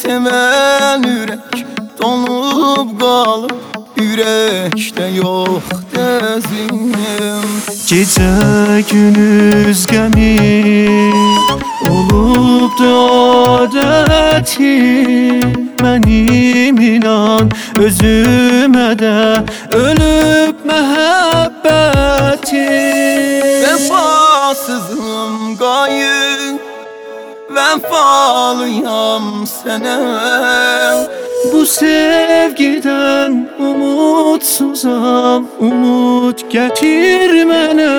seven ürək donub qalıb, ürəkdə yox dəzim. Gecə gündüz qəmi olubdu adətim, mənim inan özümə də ölüb məhəbbətim. Vəfasızım qayıb, vəfalıyam sənə. Bu sevgidən umutsuzam, umut gətir mənə.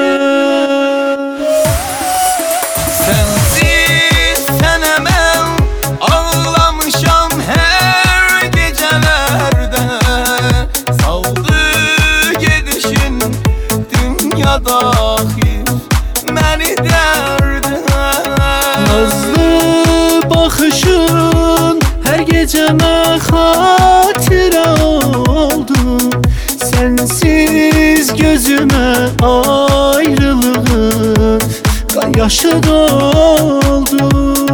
Sensiz sənə mən ağlamışam hər gecələrdə. Saldı gedişin dünya daxil məni dərdə. Nazlı baxışın hər gecəmə xatirə oldu. Sensiz gözümə ayrılığın qan yaşı doldu.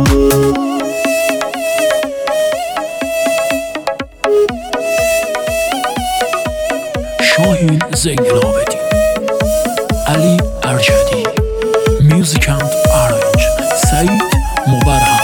Şahin Zeynalabedin, Ali Erşedi, Music and Arrange, Said Mubarhan.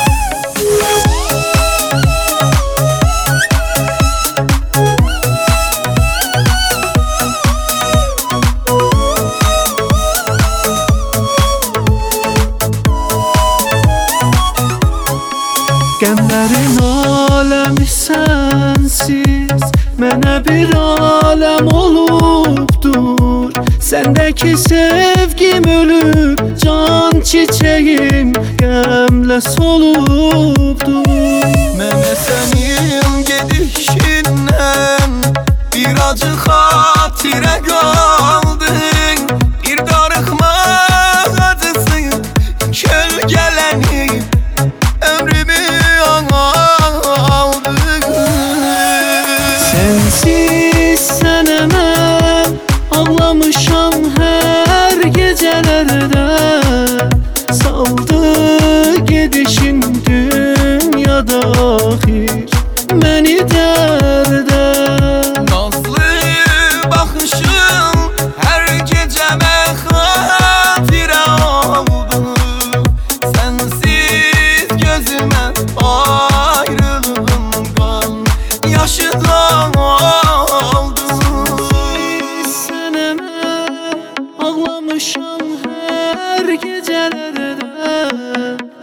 Qəmlərin aləmi sənsiz mənə bir aləm olubdur. Səndəki sevgim ölüb, can çiçəyim qəmlə solubdur. Mənə sənin gedişindən bir acı xatirə qaldı. Bir darıxmaq acısı kölgələnib ömrümü aldı. Sensiz sənə mən ağlamışam hər gecələrdə. Saldı gedişin dünya daxil məni dərdə. Nazlı baxışın hər gecəmə xatirə oldu. Sensiz gözümə ayrılığın qan yaşı doldu. Sənə mən ağlamışam hər gecələrdə.